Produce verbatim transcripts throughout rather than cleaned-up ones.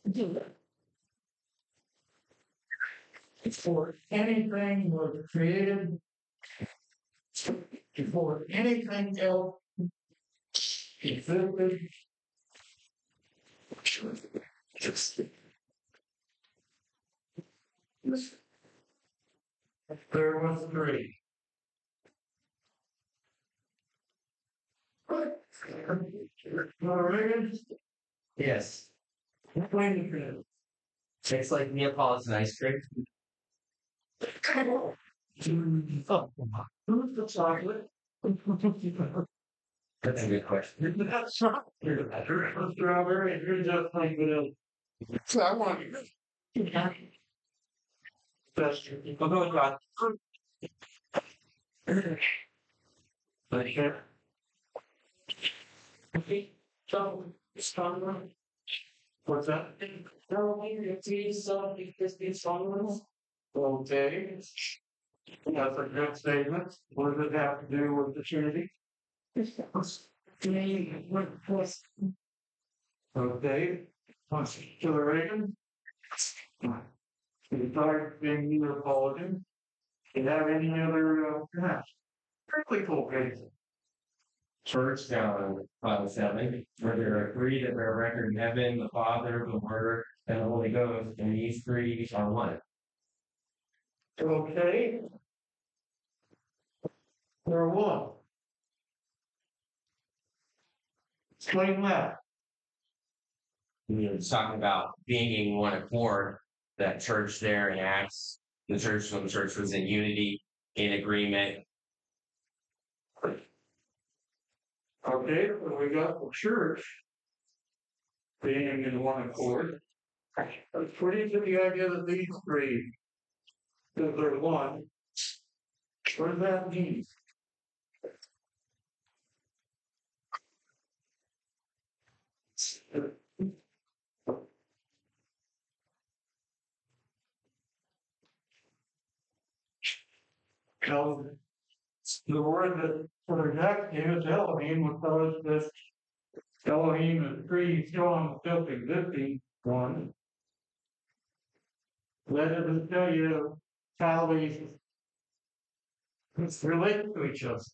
Before anything was created, before anything else existed, there was three. Reagan? Yes. Explain the it. Tastes like Neapolitan ice cream. Oh, who's the chocolate? That's a good question. That's not strawberry, and you're just like vanilla. So I want you. That's true. I'll go with God. But here. Okay, so stronger. What's that? No, it's so because it's stronger. Okay. That's a good statement. What does it have to do with the Trinity? Okay. To the Reagan. You start being Neapolitan. Do you have any other uh perhaps? Pretty cool case. Church down Bible seven, where there are three that bear record in heaven, the Father, the Word, and the Holy Ghost, and these three are one. Okay. They're one. Explain that. It's talking about being in one accord. That church there in Acts, the church when the church was in unity, in agreement. Okay, so we got the church being in one accord. According to the idea that these three, that they're one, what does that mean? Now, the word that for exact is Elohim would tell us that Elohim is three strong, self-existing one. That doesn't tell you how these relate to each other.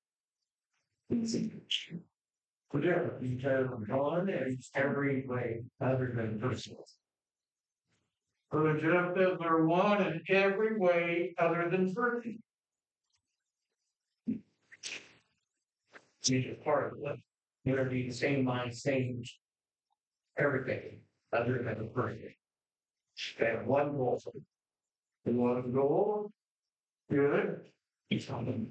Whatever, because God is every way other than personal. So the Jeff says they're one in every way other than person. She's a part of it. They're the same mind, same everything other than the person. They have one goal. They want to go good. He's on them.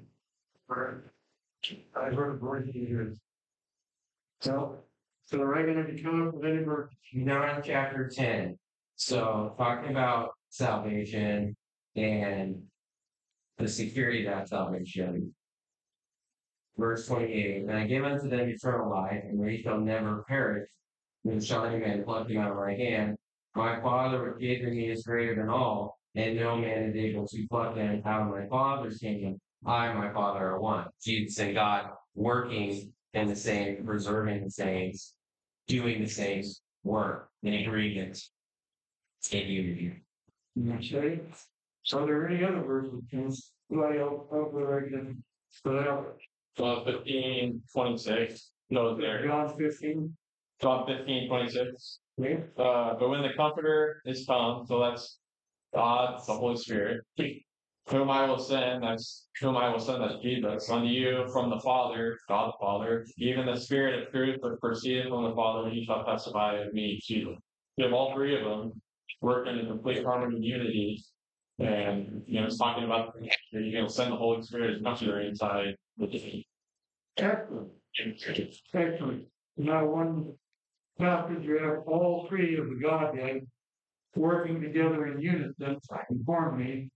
I heard a bird years. So, so the regular code of any bird. Now in chapter ten. So talking about salvation and the security of that salvation. Verse twenty-eight, and I give unto them eternal life, and they shall never perish, and shall any man pluck them out of my hand. My Father which gave me is greater than all, and no man is able to pluck them out of my Father's kingdom. I and my Father are one. Jesus and God working in the same, preserving the saints, doing the same work in agreement, in unity. Okay. So are there any other versions? Why else over again? So John fifteen, twenty-six. No, there. John fifteen. John fifteen, twenty-six. Yeah. Uh, but when the Comforter is come, so that's God, the Holy Spirit, whom I will send, that's whom I will send, that's Jesus, unto you from the Father, God the Father, even the Spirit of truth which proceedeth from the Father, he shall testify of me, Jesus. You have all three of them working in complete harmony and unity. And, you know, it's talking about, you know, send the Holy Spirit as much as they're inside the city. Excellent. Excellent. Now one passage you have all three of the Godhead working together in unison, inform me.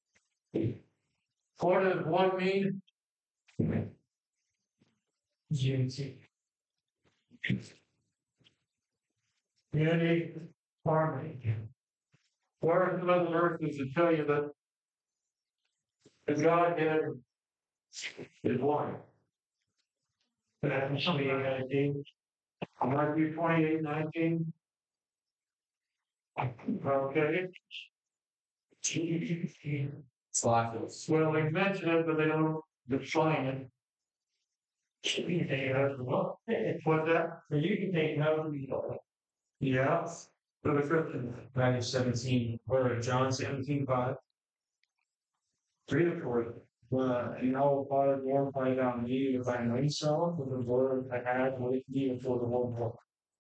What does one mean? Unity. Unity, harmony. Where are some other verses that tell you that the Godhead is one? Matthew twenty-eight nineteen. Matthew twenty-eight nineteen. Okay. Slothful. Well, they mention it, but they don't define it. You can take it out of the book. What's that? You can take it out of the book. Yeah, for the Christians. Matthew seventeen, or John seventeen five. Three or four. Well, and now Father glorify God me if I know so with the word I had with me before the whole world.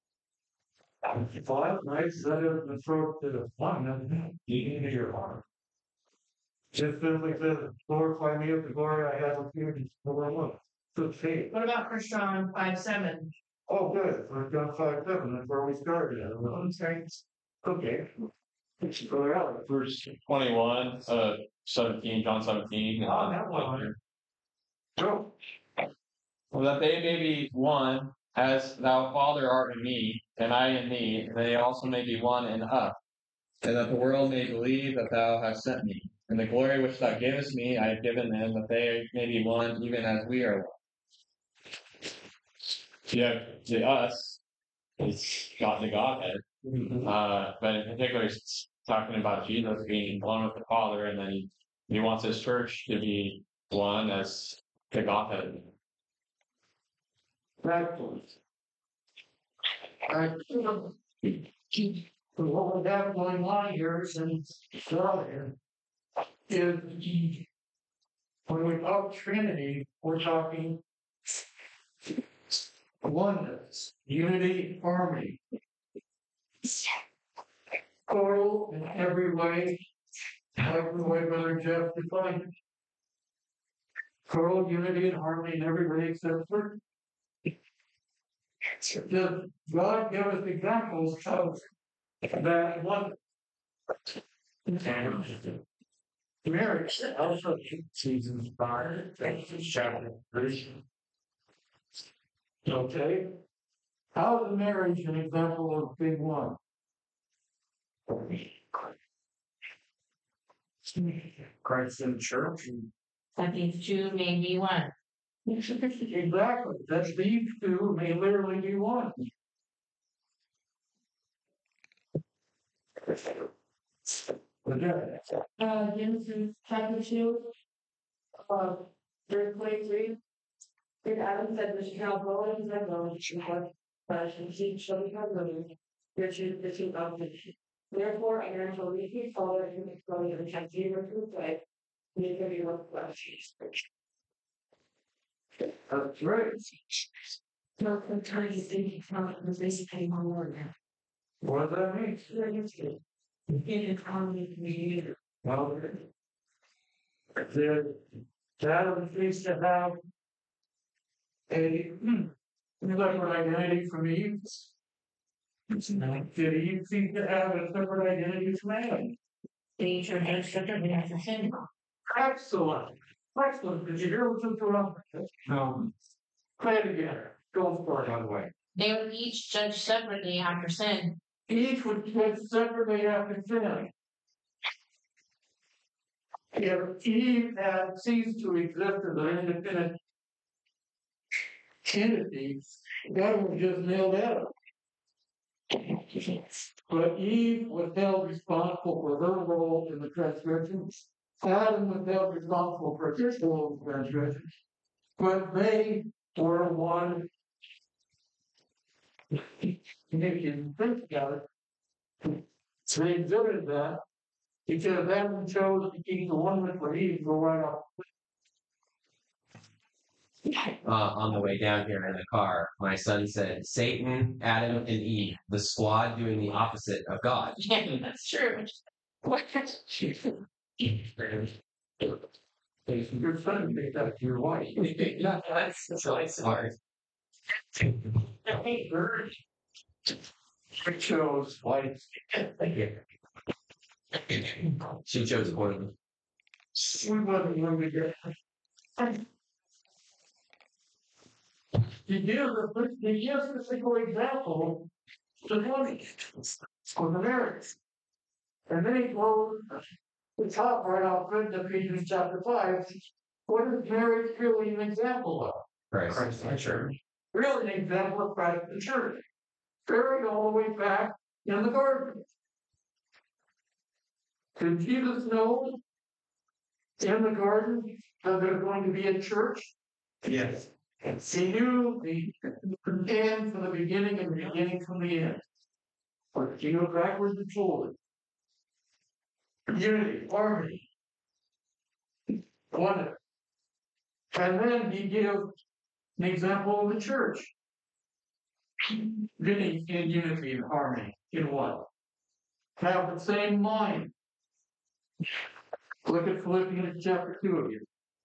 Five nights that is the throat to the one, eating into your heart. Just simply says, glorify me with the glory I have with you in the world. Good faith. What about First John five seven? Oh, good. We're John five seven, that's where we started. I'm sorry. Okay. Let's go out. Verse twenty-one, uh, seventeen, John seventeen. Oh, that one. Go. Well, that they may be one, as thou, Father, art in me, and I in thee, and they also may be one in us, and that the world may believe that thou hast sent me. And the glory which thou gavest me, I have given them, that they may be one, even as we are one. Yeah, the us is God, the Godhead. Uh, but in particular, he's talking about Jesus being one with the Father, and then he, he wants his church to be one as the Godhead. Excellent. I, what we have going on here since earlier is when we talk Trinity, we're talking oneness, unity, harmony. Total in every way, every way Brother Jeff defined it. Total unity and harmony in every way except for does God give us examples of that one? Marriage also seasons five, chapter three. Okay. How is marriage an example of big one? Christ in the church. That means two may be one. Exactly. That these two may literally be one. Uh, Genesis chapter two, uh, verse twenty-three. Then Adam said, "We shall go and said, no, we shall not, but and seed shall become women, your seed the seed of men. Therefore, a man shall leave his father and his brother and shall cleave unto his wife, and they shall be one flesh." That's right. So sometimes you think it's not the basically one word now. What does that mean? In harmony with you. Well, there, Adam needs to have a separate identity from Eve. Did Eve seem to have a separate identity from Adam? They each are just separately as a sin. Excellent. Excellent. Did you hear what's interrupted? No. Play it again. Go for it, by the way. They would each judge separately after sin. Each would judge separately after sin. If Eve had ceased to exist as an independent entity, God would just nailed Adam. But Eve was held responsible for her role in the transgression. Adam was held responsible for his role in the transgression. But they were one. If you think about it, they exhibited that because Adam chose to keep the oneness for Eve go right off. Uh, on the way down here in the car, my son said, Satan, Adam, and Eve, the squad doing the opposite of God. Yeah, that's true. What? Your son made that to your wife. Yeah, that's, that's really smart. Hey, bird. I chose white. She chose poorly. We wasn't going to get. To give the, to give the single example, the money of the marriage. And then he goes, the top right off good to Ephesians chapter five. What is marriage really an example of? Christ. Christ in the church. Really an example of Christ the church. Buried all the way back in the garden. Did Jesus know in the garden that there's going to be a church? Yes. He knew the end from the beginning and the beginning from the end. Or he knew backwards and forward. Unity, harmony, oneness. And then he gave an example of the church. Being in unity and harmony. In what? Have the same mind. Look at Philippians chapter two again.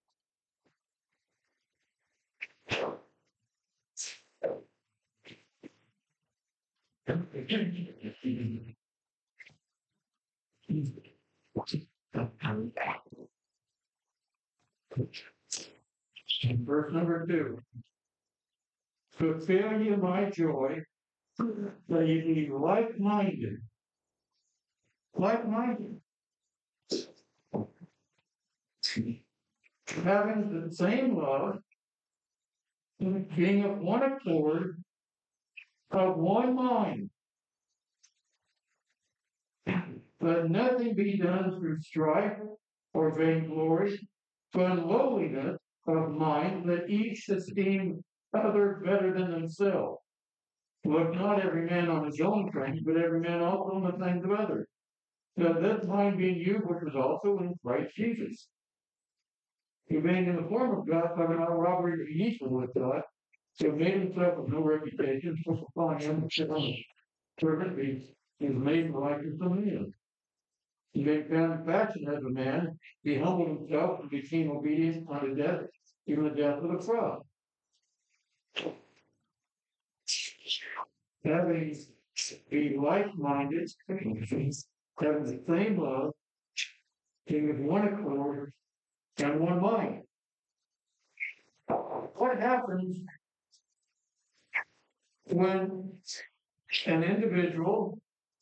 Verse number two. Fulfill ye my joy, that ye be like-minded. Like-minded. Having the same love, being of one accord, of one mind. Let nothing be done through strife or vainglory, but in lowliness of mind, let each esteem others better than themselves. Look not every man on his own things, but every man also on the things of others. So this mind being you, which was also in Christ Jesus. He being in the form of God, having no robbery to be equal with God, so made himself of no reputation, for upon him servant be he was made like unto men. He made found fashion as a man, he humbled himself and became obedient unto death, even the death of the cross. Having be like-minded, having the same love, being of one accord and one mind. What happens when an individual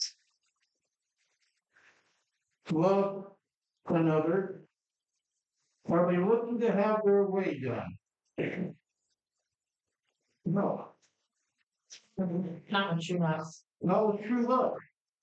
loves another? Are they looking to have their way done? No. Not what you love. No true love.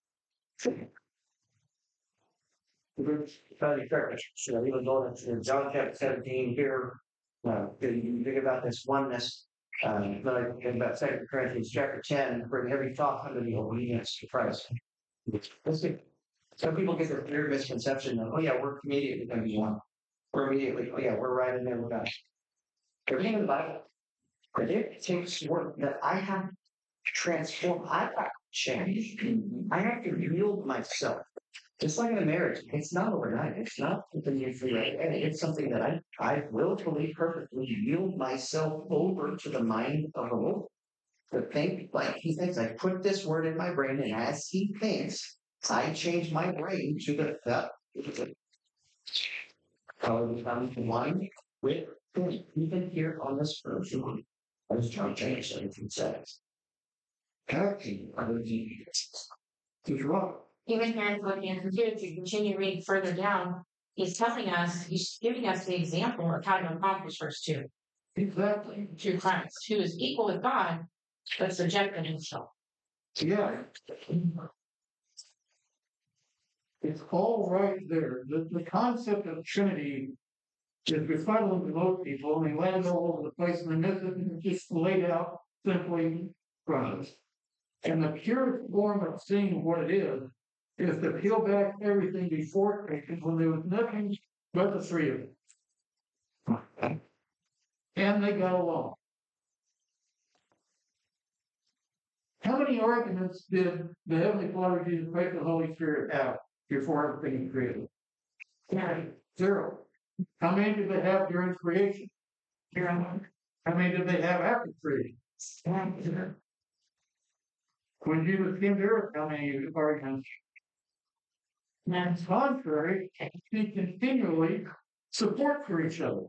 Fatty Church, so even going to John chapter seventeen here, uh, you think about this oneness, um, but I think about Second Corinthians chapter ten, bring every thought under the obedience to Christ. Let's see. Some people get the clear misconception of, oh yeah, we're immediately going to be one. We're immediately, oh yeah, we're right in there with God. Everything in the Bible, but it takes work that I have to transform. I have to change. I have to yield myself. Just like in a marriage, it's not overnight. It's not something you figure out. It's something that I, I willfully, perfectly yield myself over to the mind of the Lord. To think like he thinks. I put this word in my brain, and as he thinks, I change my brain to the that. So I become one with him. Even here on this earth, as John James seventeen says. Acting under the he's wrong. Even here in Philippians two, if you continue reading further down, he's telling us, he's giving us the example of how to accomplish verse two. Exactly. Through Christ, who is equal with God, but subjected himself. Yeah. It's all right there. The, the concept of Trinity is befuddling to most people, and they land all over the place, and this is just laid out simply from us. And the purest form of seeing what it is, is to peel back everything before creation when there was nothing but the three of them. And they got along. How many arguments did the Heavenly Father, Jesus Christ, and the Holy Spirit have before everything was created? Yeah. Zero. How many did they have during creation? Zero. How many did they have after creation? When Jesus came to earth, how many arguments? No. Contrary, he continually support for each other.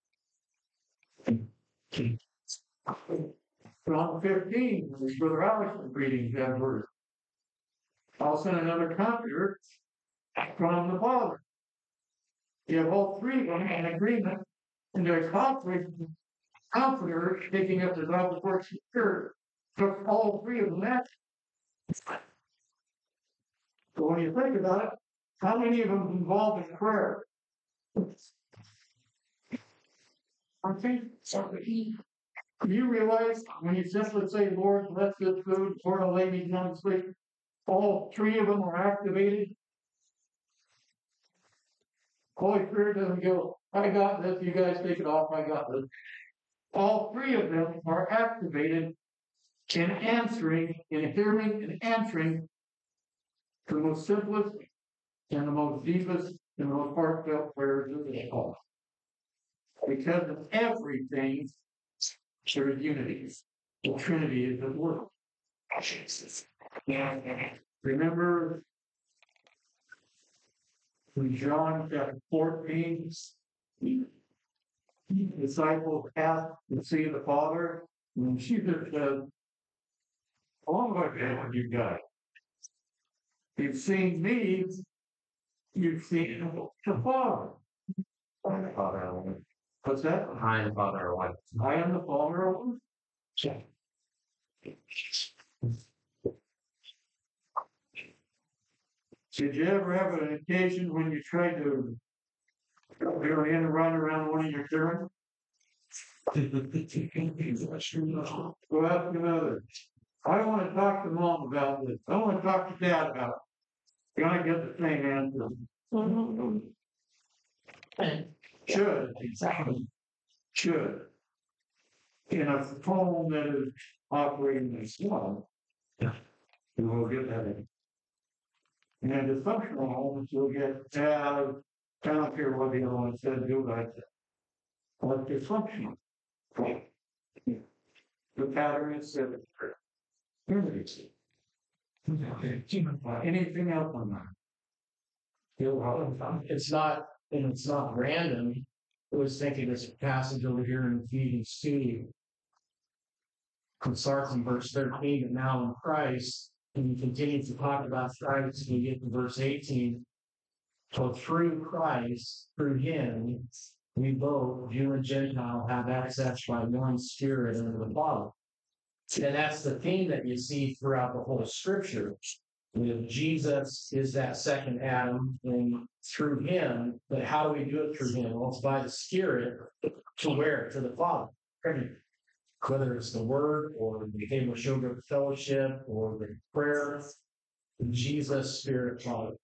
Psalm fifteen, Brother Alex was reading that verse. I'll send another comforter from the Father. You have all three of them in agreement, and their conflict, comforter taking up the God of works of Spirit, took all three of them out. So when you think about it, How many of them involved in prayer? I think so. Do you realize when you simply say, Lord, bless this food, Lord, I'll lay me down to sleep, all three of them are activated? Holy Spirit doesn't go, I got this, you guys take it off, I got this. All three of them are activated in answering, in hearing and answering the most simplest and the most deepest and the most heartfelt prayers of the all. Because of everything, there is unity. The Trinity is at work. Remember in John chapter fourteen, the disciples asked to see the Father, and Jesus said, "How long have you got? You've seen me, you've seen the Father." What's that? I and the Father are one. I am the Father of one. Did you ever have an occasion when you tried to go in and run around one of your children? Go ask another. I want to talk to mom about this. I want to talk to dad about it. You're gonna get the same answer. Should, exactly. Should. In a phone that is operating as well. Yeah. And we'll get that in. And a dysfunctional homes, you'll get, uh, I don't care what the other one said, do like that. But dysfunctional. The pattern is that anything else on that? It's not, and it's not random. I was thinking this passage over here in Ephesians two. It starts in verse thirteen, and now in Christ, and you continue to talk about Christ, and you get to verse eighteen. So through Christ, through him, we both, Jew and Gentile, have access by one Spirit into the Father. And that's the theme that you see throughout the whole scripture. With Jesus is that second Adam, and through him, but how do we do it through him? Well, it's by the Spirit to where? To the Father. Whether it's the Word, or the table of sugar fellowship, or the prayer, Jesus, Spirit, Father.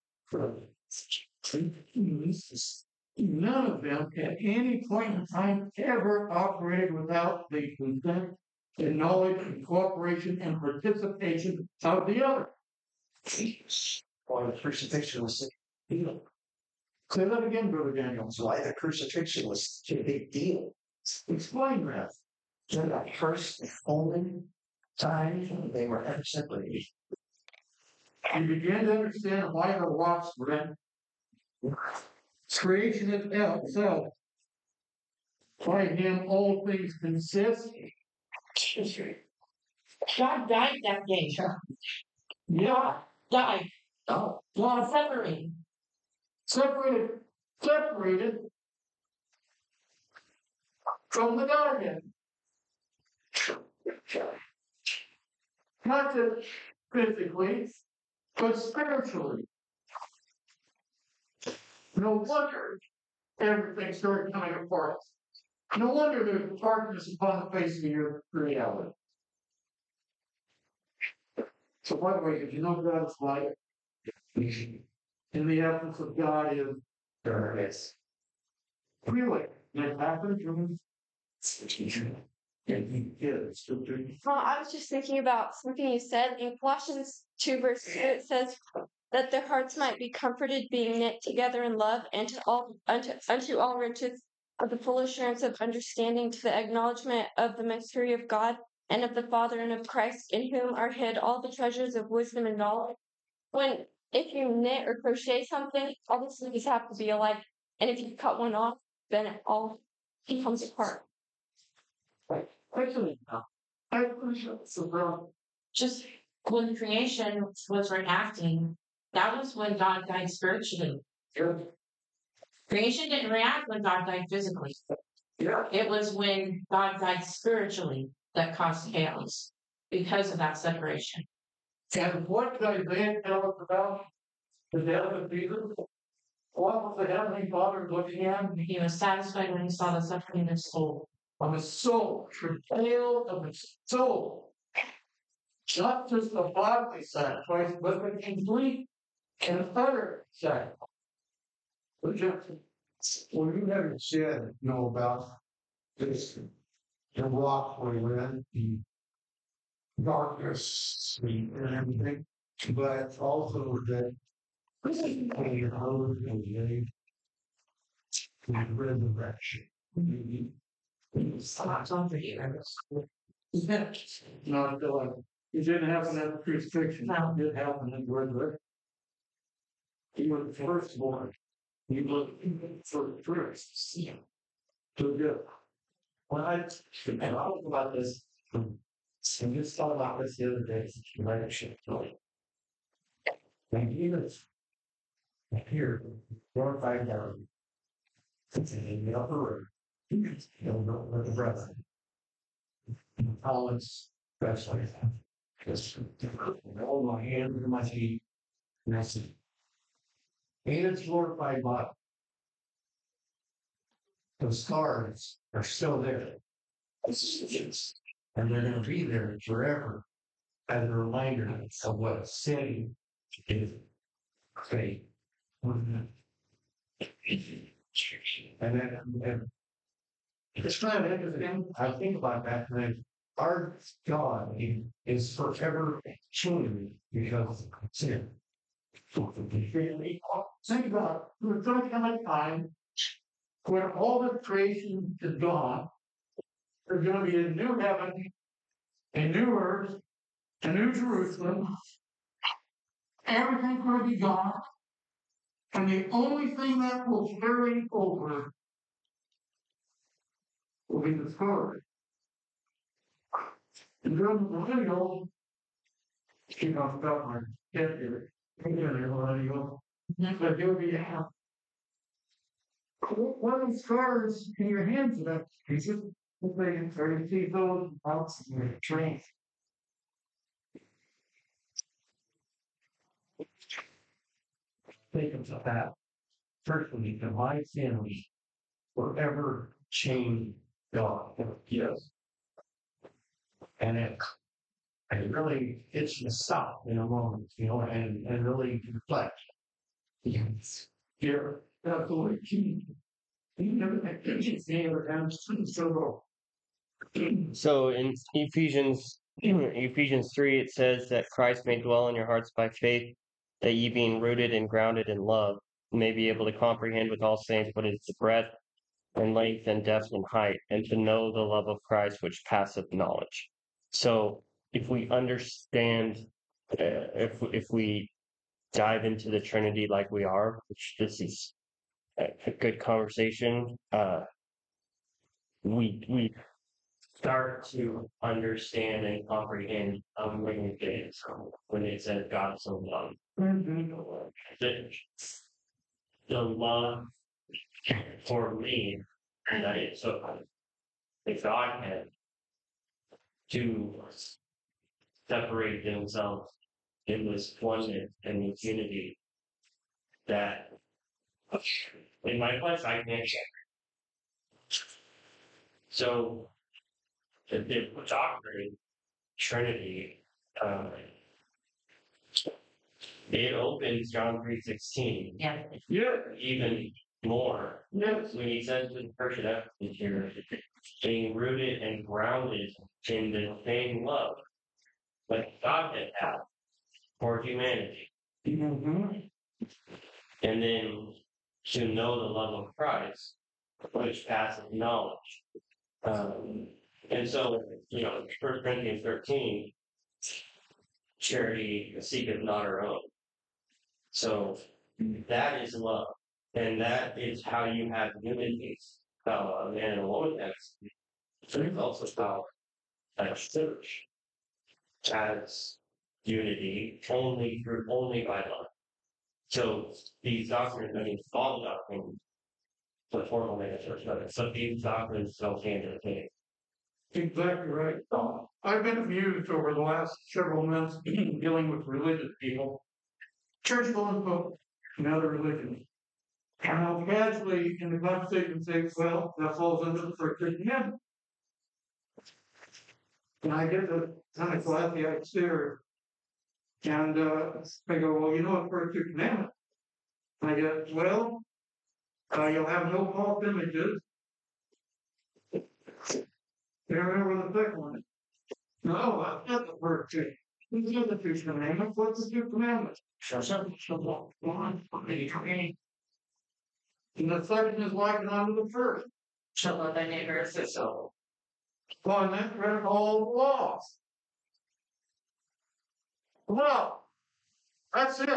None of them at any point in time ever operated without the consent and knowledge and cooperation and participation of the other. Or the crucifixion was a big deal. Say that again, Brother Daniel. That's why the crucifixion was such a big deal. Explain that. So that first and only time they were ever separated. You begin to understand why the rocks were in. Creation itself. By him all things consist. God died that day. Yeah. Died. Oh, God separated. Separated. Separated from the Godhead. Not just physically, but spiritually. No wonder everything started coming apart. No wonder there's darkness upon the face of your reality. So, by the way, if you know God's light, in the absence of God is darkness. Really, that happened to me. Well, I was just thinking about something you said in Colossians two, verse two. It says that their hearts might be comforted, being knit together in love, and to all unto, unto all riches of the full assurance of understanding, to the acknowledgement of the mystery of God and of the Father and of Christ, in whom are hid all the treasures of wisdom and knowledge. When if you knit or crochet something, all the sleeves have to be alike, and if you cut one off, then it all comes apart. Actually, I appreciate it. Just when creation was reacting, that was when God died spiritually. Creation didn't react when God died physically. Yeah. It was when God died spiritually that caused chaos because of that separation. And what did Isaiah tell us about the death of Jesus? What was the Heavenly Father looking at? He was satisfied when he saw the suffering of his soul. Of his soul, travail of his soul. Not just the bodily sacrifice, but the complete and utter sacrifice. Well, you never said, you know, about this, the rock we're in, the darkness and everything, but also that when you're hungry and you and resurrection. Thoughts on the No, it like it didn't happen at the crucifixion. No. It did happen in the resurrection. He was the firstborn. He looked for the first. Yeah. To do. When I, and I was about this, and just thought about this the other day, relationship. And he was here, glorified down. In the upper room. You know, with the brother. Collins, especially. Just hold my hands and my feet. And I said, in its glorified body. The scars are still there. And they're going to be there forever as a reminder of what sin is. Faith. And then, and it's kind of interesting. I think about that, and then our God is forever changing because of sin. Think about it. There's going to come a time when all the creation is gone. There's going to be a new heaven, a new earth, a new Jerusalem. Everything's going to be gone. And the only thing that will carry over will be the story. And during the millennial, she talks about my head here. Millennial. But you'll be out. What are the scars in your hands about? Is it or you see those out in your train? Think of that. Personally, the my family forever changed God. Yes. And it, it really gets you to stop in a moment, you know, and, and really reflect. Yes. Yeah, absolutely key. You know, I think it's never ends so. So in Ephesians Ephesians three it says that Christ may dwell in your hearts by faith, that ye being rooted and grounded in love may be able to comprehend with all saints what is the breadth and length and depth and height, and to know the love of Christ which passeth knowledge. So if we understand, uh, if if we dive into the Trinity like we are, which this is a, a good conversation, uh, we we start to understand and comprehend um, when it is when it says God so loved. The, the love for me that it took the Godhead to separate themselves in this oneness and this unity that in my flesh I can't share. So the, the doctrine, Trinity, uh, it opens John three sixteen. Yeah. Yeah. Even more. Yes. When he says to the person Ephesus here, being rooted and grounded in the same love like God had had for humanity. Mm-hmm. And then to know the love of Christ, which passes knowledge. Um, and so, you know, First Corinthians thirteen, charity seeketh not her own. So that is love. And that is how you have unity. How a man and a woman has. There's also how a church has unity only through only by love. So these doctrines, I mean, all doctrines, the formal name of church, but some of these doctrines don't stand in the Exactly right. I've been amused over the last several months dealing with religious people, church going folk, and other religions. And I'll casually in the conversation say, well, that falls under the first commandment. And I get the kind of glassy eyed stare. And uh, I go, well, you know what first two commandments? I go, well, uh, you'll have no false images. You remember the second one? No, that's not the first two. These are the two commandments. What's the two commandments? Shut up, shut up. One, three. And the second is like unto the first. Shall love thy neighbor as thyself. Well, and that read all the laws. Well, that's it.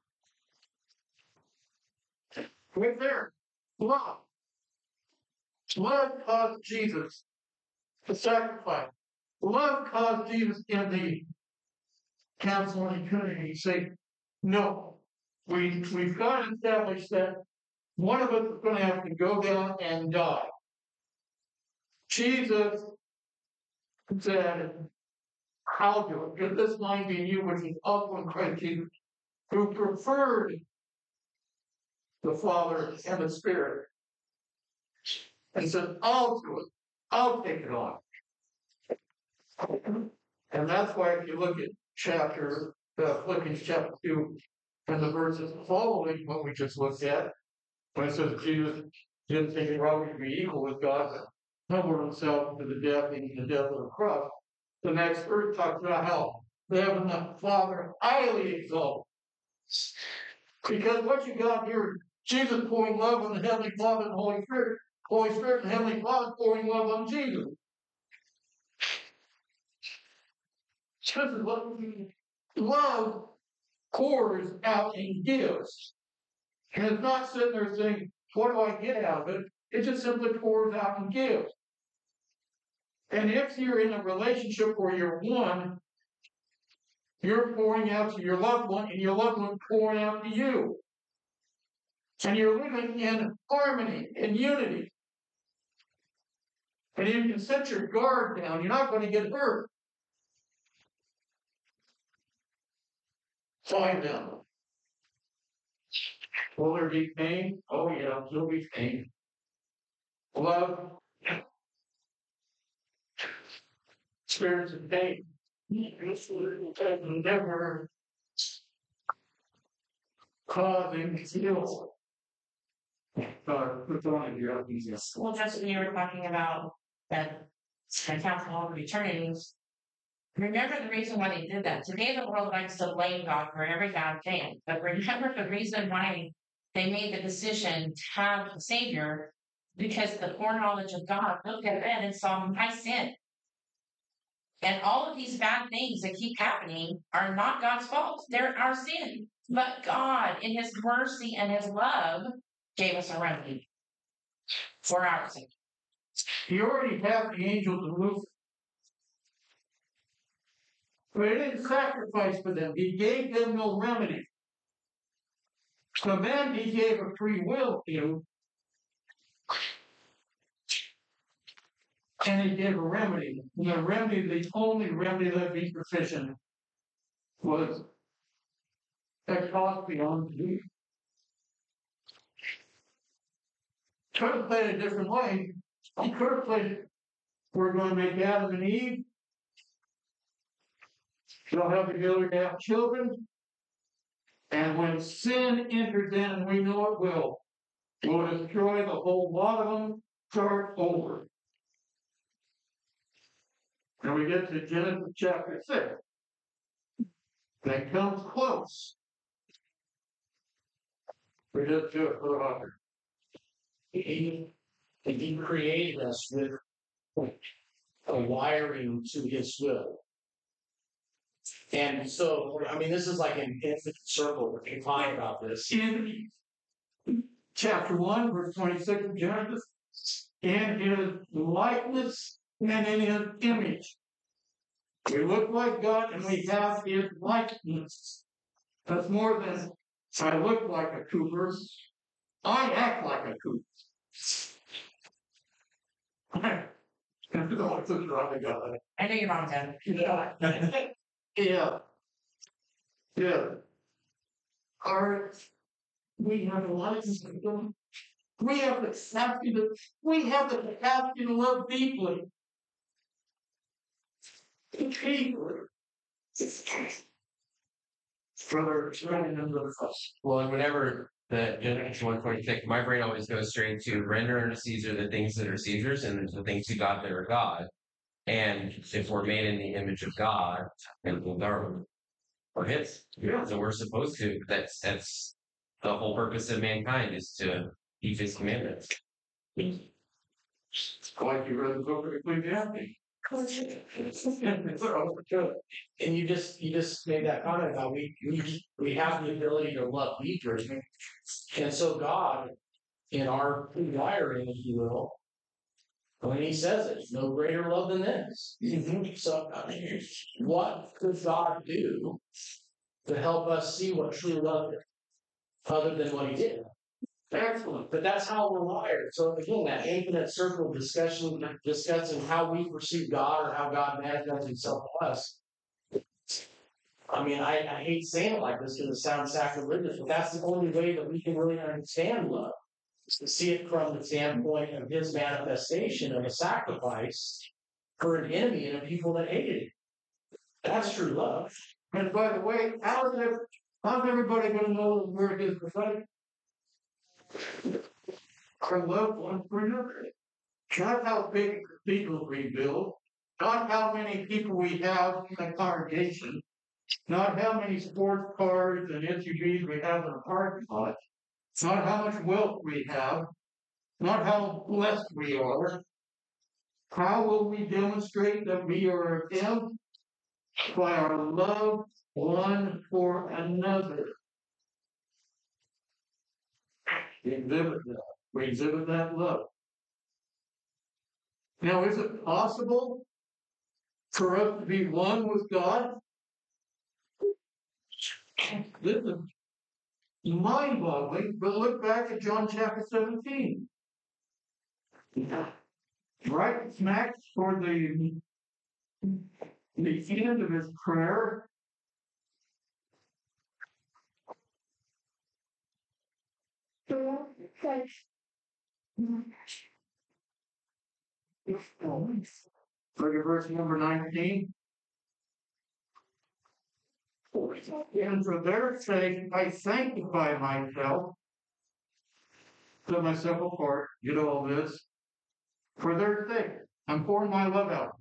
Right there. Love. Love caused Jesus to sacrifice. Love caused Jesus in the council and Trinity to say, no, we, we've got to establish that one of us is going to have to go down and die. Jesus said, I'll do it, because this mind in you, which is also in Christ Jesus, who preferred the Father and the Spirit, and said, I'll do it, I'll take it on. And that's why if you look at chapter, uh, Philippians chapter two, and the verses following what we just looked at, when it says Jesus didn't think it robbery to be equal with God, but humbled himself to the death, even the death of the cross. The next verse talks about how the heavenly Father highly exalted. Because what you got here, Jesus pouring love on the Heavenly Father and the Holy Spirit, Holy Spirit and Heavenly Father pouring love on Jesus. This is what love pours out and gives. And it's not sitting there saying, what do I get out of it? It just simply pours out and gives. And if you're in a relationship where you're one, you're pouring out to your loved one, and your loved one pouring out to you. And you're living in harmony, in unity. And you can set your guard down. You're not going to get hurt. Find them. Will there be pain? Oh yeah, there'll be pain. Love. Spirits of pain. Never causing ill. Uh, put on your easier. Well, just when you were talking about that the council of returns, remember the reason why they did that. Today the world likes to blame God for every bad thing, but remember the reason why they made the decision to have a savior, because the foreknowledge of God looked at it and saw my sin. And all of these bad things that keep happening are not God's fault. They're our sin. But God, in his mercy and his love, gave us a remedy for our sin. He already had the angels of Lucifer. But he didn't sacrifice for them. He gave them no remedy. So then he gave a free will to you. And he gave a remedy. And the remedy, the only remedy that would be sufficient was that cost beyond belief. Could have played a different way. He could have played it. We're going to make Adam and Eve. They'll have the ability to have children. And when sin enters in, and we know it will, we'll destroy the whole lot of them, start over. And we get to Genesis chapter six. That comes close. We just do it for the author. He, he created us with a wiring to his will. And so, I mean, this is like an infinite circle. We can find about this. In chapter one, verse twenty-six of Genesis, in his likeness and in his image. We look like God and we have his likeness. That's more than I look like a Cooper. I act like a Cooper. I know your mom did. Yeah. Yeah. Yeah. Our We have a license to do. We have the capacity to, we have the capacity to love deeply. Deeply. Brother, turning into the cross. Well, and whenever the Genesis one twenty six, my brain always goes straight to render unto Caesar the things that are Caesar's, and there's the things to God that are God. And if we're made in the image of God, and we're or his, Yeah. so we're supposed to. That's that's the whole purpose of mankind is to keep His commandments. Like you read the book of Ecclesiastes. And you just, you just made that comment about we, we, we have the ability to love deeper. And so God, in our wiring, if you will, when he says it, no greater love than this. So, I mean, what could God do to help us see what true love is, other than what he did? Excellent. But that's how we're wired. So again, that infinite circle of discussion, discussing how we perceive God or how God manifests himself to us. I mean, I, I hate saying it like this because it sounds sacrilegious, but that's the only way that we can really understand love. Is to see it from the standpoint of his manifestation of a sacrifice for an enemy and a people that hated him. That's true love. And by the way, how's, there, how's everybody going to know where it is prophetic? Our love one for another. Not how big cathedrals we build, not how many people we have in a congregation, not how many sports cars and S U Vs we have in a parking lot, not how much wealth we have, not how blessed we are. How will we demonstrate that we are of Him? By our love one for another. We exhibit that. We exhibit that love. Now, is it possible for us to be one with God? This is mind-boggling, but look back at John chapter seventeen. Right smack toward the, the end of his prayer. Look at verse number nineteen. And for their sake, I sanctify myself, set myself apart, get all this. For their sake, I'm pouring my love out.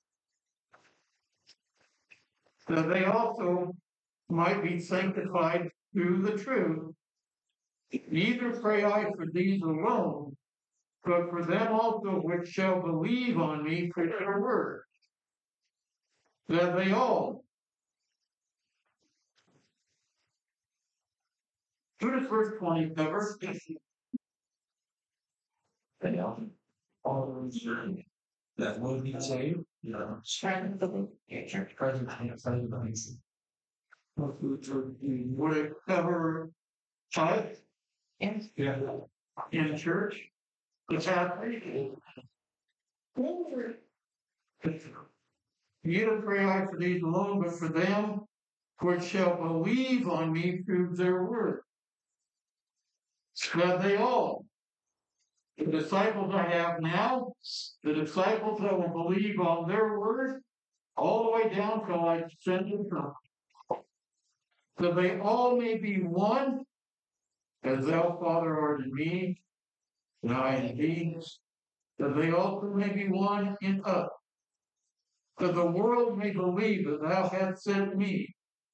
That they also might be sanctified through the truth. Neither pray I for these alone, but for them also which shall believe on me for their word. That they all. Who does verse twenty cover? They all. All that will be saved. No. Present would it cover tithe? Yes. Yeah. In church? The Catholic? You don't pray I for these alone, but for them which shall believe on me through their word. That they all, the disciples I have now, the disciples that will believe on their word, all the way down till I send them from. That they all may be one, as thou, Father, art in me, and I in thee, that they also may be one in us. That the world may believe that thou hast sent me.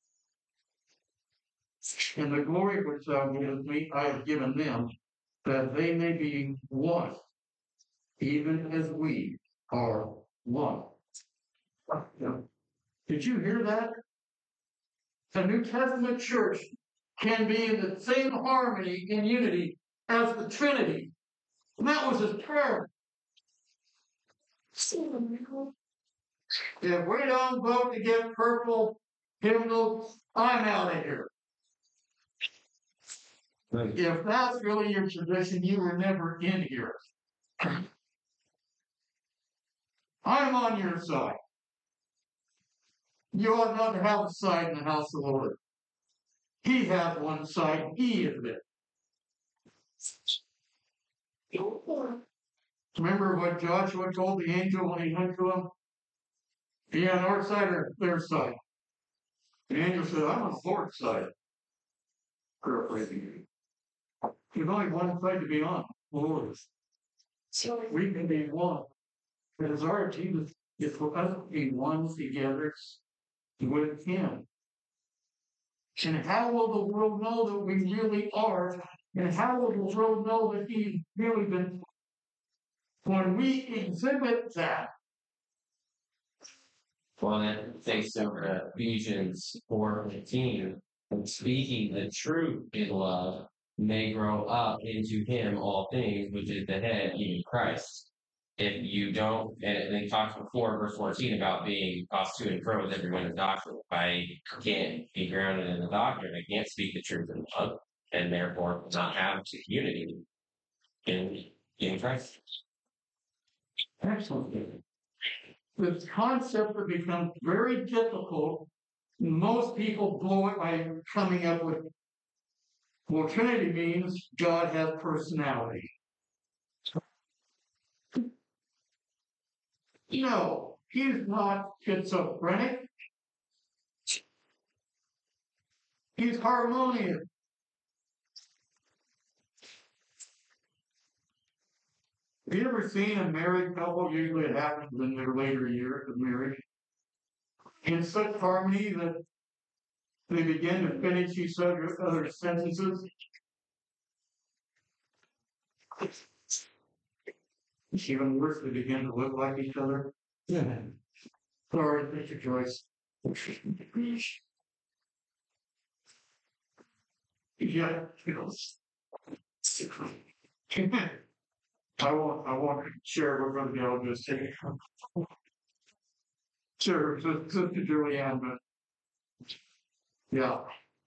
And the glory which thou givest me, I have given them, that they may be one, even as we are one. Did you hear that? The New Testament church can be in the same harmony and unity as the Trinity. And that was his prayer. If we don't vote to get purple hymnals, I'm out of here. If that's really your tradition, you were never in here. I'm on your side. You ought not to have a side in the house of the Lord. He has one side, he is it. Remember what Joshua told the angel when he went to him? Be on our side or their side? The angel said, I'm on the Lord's side. Paraphrasing. There's only one side to be on, the Lord's. So we can be one. Because our Jesus is for us to be one together with Him. And how will the world know that we really are? And how will the world know that He's really been? When we exhibit that. Well, then thanks to Ephesians four fifteen, and speaking the truth in love may grow up into Him all things, which is the head, even Christ. If you don't, and they talked before, verse fourteen, about being tossed to and fro with every wind's doctrine. If I can't be grounded in the doctrine, I can't speak the truth in love, and therefore not have unity in in Christ. Excellent. This concept that becomes very difficult. Most people blow it by coming up with, well, Trinity means God has personality. No, He's not schizophrenic. He's harmonious. Have you ever seen a married couple? Usually it happens in their later years of marriage. In such harmony that they begin to finish each other's other sentences. Even worse, they begin to look like each other. Yeah. Sorry, Mister Joyce. Yeah, you know. I won't, I won't share what we're going to be able to just take it. Sure, so, Sister Julianne, but yeah.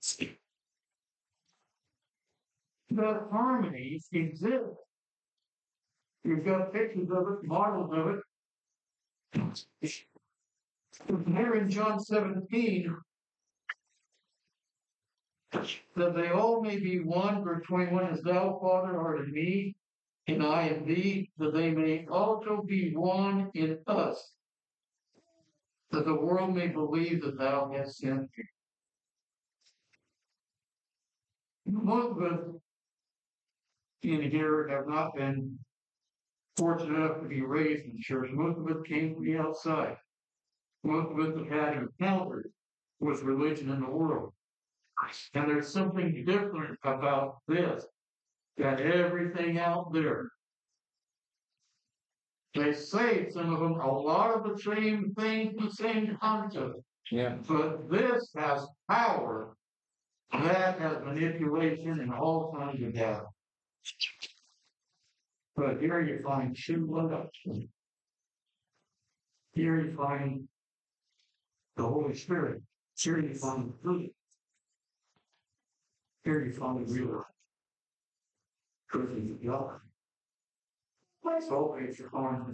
The harmony exists. You've got pictures of it, models of it. Here in John seventeen, that they all may be one, verse twenty-one, as thou, Father, art in me, and I in thee, that they may also be one in us, that the world may believe that thou hast sent me. Most of us in here have not been fortunate enough to be raised in church. Most of us came from the outside. Most of us have had encounters with religion in the world. And there's something different about this, that everything out there, they say, some of them, a lot of the same things, the same concept. Yeah. But this has power. That has manipulation and all kinds of data. But here you find true love. Here you find the Holy Spirit. Here you find the truth. Here you find the real life. Truth is God. So it's your own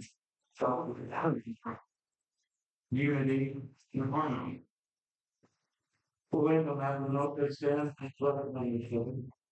unity and harmony. Well, then, no matter what they stand, let it be.